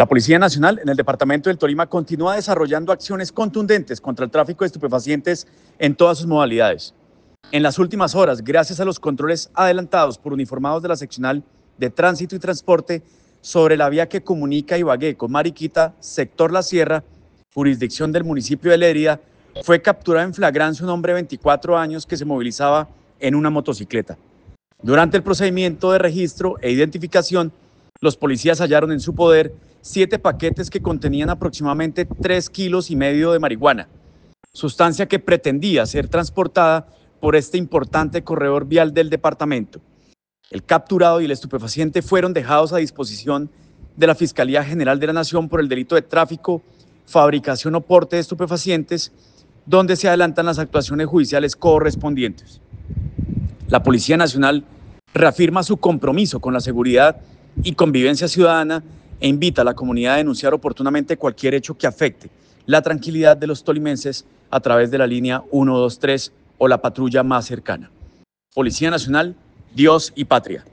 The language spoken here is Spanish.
La Policía Nacional en el departamento del Tolima continúa desarrollando acciones contundentes contra el tráfico de estupefacientes en todas sus modalidades. En las últimas horas, gracias a los controles adelantados por uniformados de la Seccional de Tránsito y Transporte sobre la vía que comunica Ibagué con Mariquita, sector La Sierra, jurisdicción del municipio de Lérida, fue capturado en flagrancia un hombre de 24 años que se movilizaba en una motocicleta. Durante el procedimiento de registro e identificación, los policías hallaron en su poder 7 paquetes que contenían aproximadamente 3,5 kilos de marihuana, sustancia que pretendía ser transportada por este importante corredor vial del departamento. El capturado y el estupefaciente fueron dejados a disposición de la Fiscalía General de la Nación por el delito de tráfico, fabricación o porte de estupefacientes, donde se adelantan las actuaciones judiciales correspondientes. La Policía Nacional reafirma su compromiso con la seguridad y convivencia ciudadana e invita a la comunidad a denunciar oportunamente cualquier hecho que afecte la tranquilidad de los tolimenses a través de la línea 123 o la patrulla más cercana. Policía Nacional, Dios y Patria.